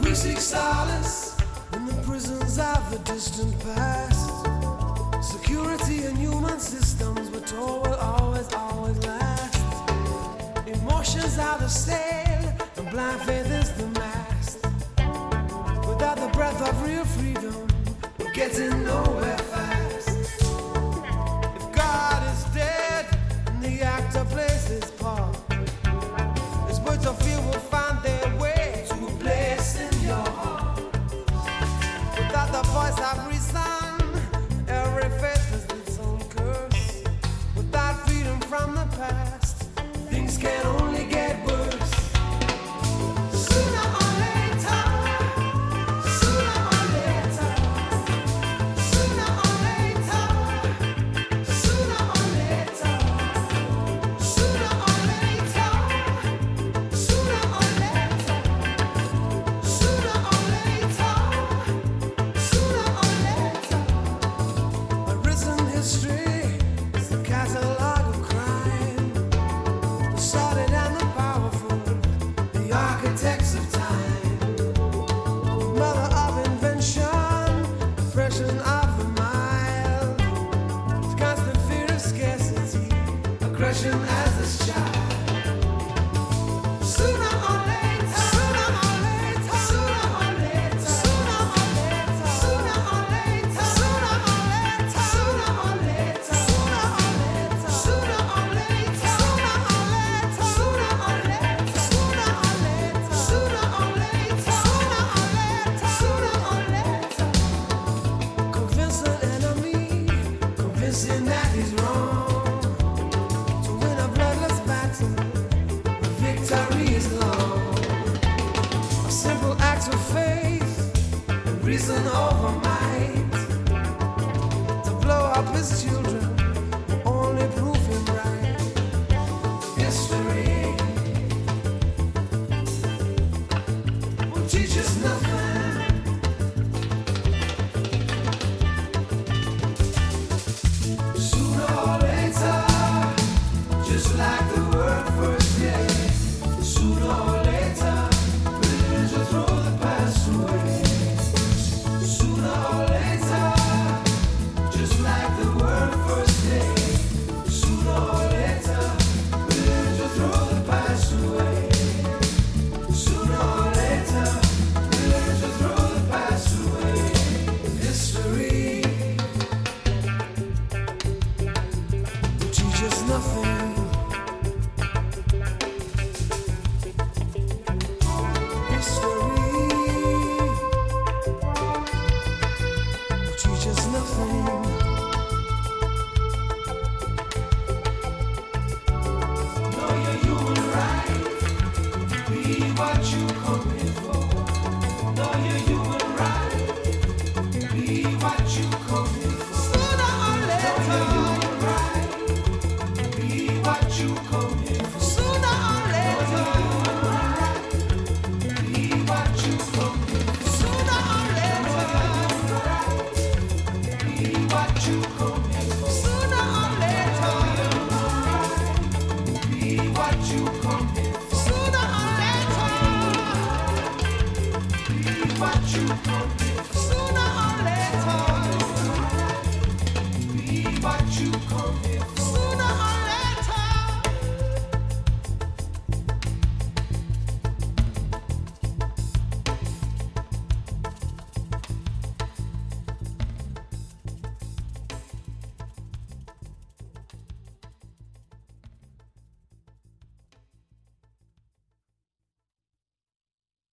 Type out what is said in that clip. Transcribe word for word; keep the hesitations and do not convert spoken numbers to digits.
seek solace in the prisons of the distant past. Security and human systems we're told will always, always last. Emotions are the sail and blind faith is the mast. Without the breath of real freedom, we're getting nowhere fast. If God is dead and the actor plays his part, his words of fear will find their way to a place in your heart. Without the voice of reason, every faith has its own curse. Without freedom from the past, things can only get worse. Sooner or later, sooner or later, sooner or later, sooner or later, sooner or later, sooner or later, sooner or later, sooner or later. A risen history is the catalog of crime. The sordid and the powerful, the architects of time. Mother of invention, oppression of the mild. Constant fear of scarcity, aggression as a child. Sooner or later, sooner or later, sooner or later, sooner or later, sooner or later, sooner or later, sooner or later, sooner or later, sooner or later, sooner or later, sooner or later, sooner or later, sooner or later, sooner or later, sooner or later. Convince an enemy, convince him that he's wrong. To win a bloodless battle, the victory is long. A simple act of faith and reason over might. To blow up his children will only prove him right. History will teach us nothing. Sooner or later, just like the word first day. Sooner or later, religion will throw the past away. Sooner or later, just like the word first day. Sooner or later, religion will throw the past away. Sooner or later, religion will throw the past away. History will teach us nothing. History will teach us nothing. Know your human right. Be what you come here for. Know your human right. Be what you come here for. Sooner or later. Know your human right. Be what you come here for. Sooner or later. Know your human right. Be what you come here for. Sooner or later. Be what you come here for. Sooner or later. Be what you come here for. Sooner or later. Be what you come